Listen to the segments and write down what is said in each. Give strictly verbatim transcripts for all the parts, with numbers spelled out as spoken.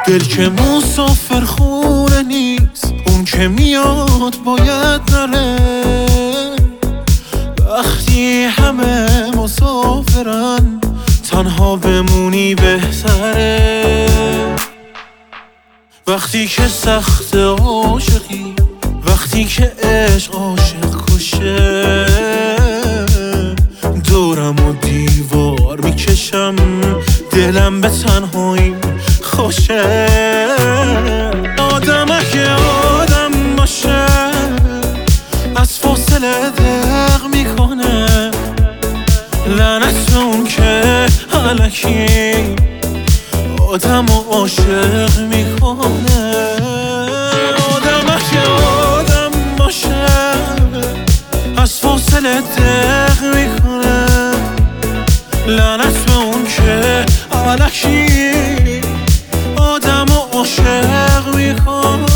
دل که مسافر خونه نیست، اون که میاد باید نره. وقتی همه مسافرن تنها بمونی بهتره. وقتی که سخت عاشقی، وقتی که عشق عاشق کشه، دورم و دیوار میکشم، دلم به تنهایی خوشه. آدم اگه آدم باشه از فاصله دق میکنه، لعنت اون که الکی آدم و عاشق میکنه. آدم اگه آدم باشه از فاصله دق میکنه، لعنت به اون که الکی آدم و عاشق میکنه.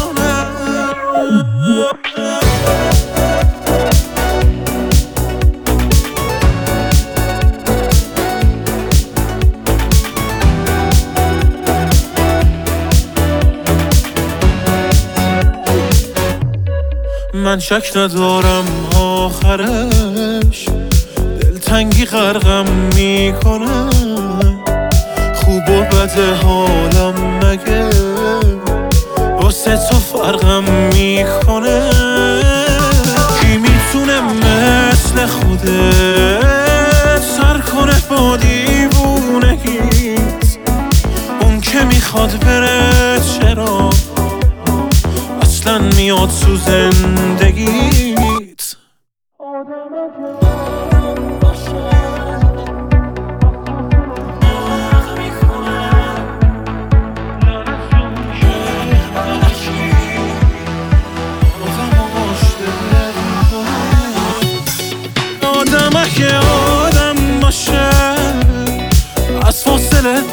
من شک ندارم آخرش دلتنگی غرقم میکنه. خوب و بد حالم مگه واسه تو فرقم میکنه. کی میتونه مثل خودت سر کنه با دیوونگیت؟ اون که میخواد بره چرا اصلا میاد تو زندگیت؟ آدم اگه آدم باشه از فاصله